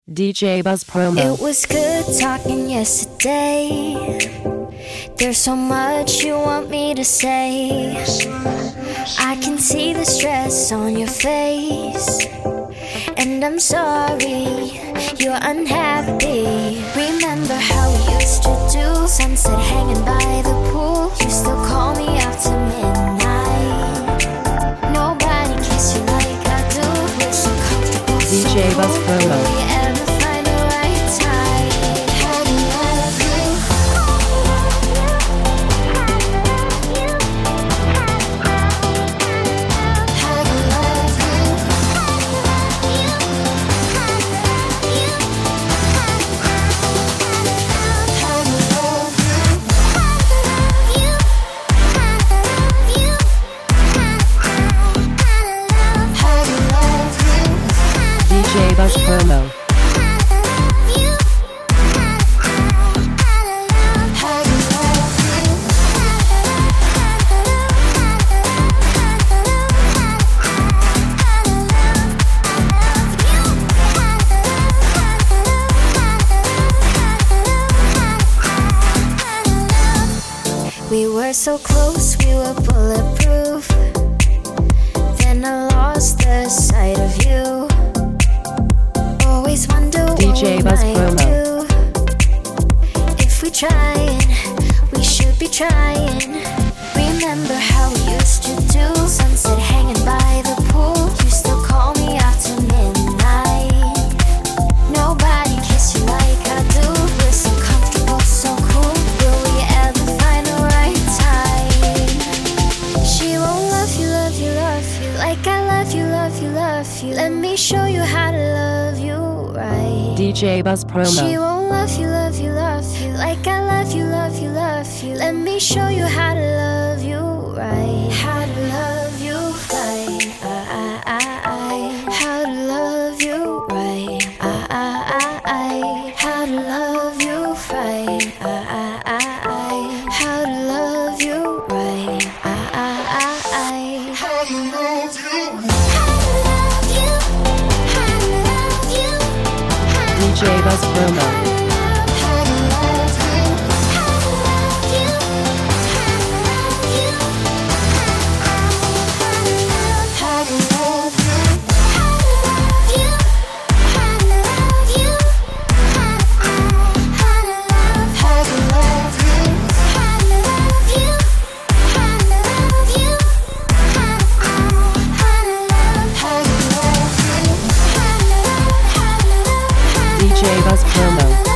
DJ Buzz promo. It was good talking yesterday. There's so much you want me to say. I can see the stress on your face, and I'm sorry you're unhappy. Remember how we used to do sunset hanging by the pool? You still call me after midnight. Nobody kiss you like I do. We're so comfortable. DJ Buzz promo. DJ Buzz promo. We were so close, we were bulletproof. Then I lost the sight of you. Always wonder DJ what Buzz we might promo. do. If we trying, we should be trying. Remember how we used to do sunset hanging by the pool? You still call me after midnight. Nobody kiss you like I do. We're so comfortable, so cool. Will we ever find the right time? She won't love you, love you, love you like I love you, love you, love you. Let me show you how to love you right. DJ Buzz promo. She won't love you, love you, love you like I love you, love you, love you. Let me show you how to love you right. How to love you right. How to love you right. How to love you right. How to love you right. How to love you. DJ Buzz promo. DJ Buzz promo.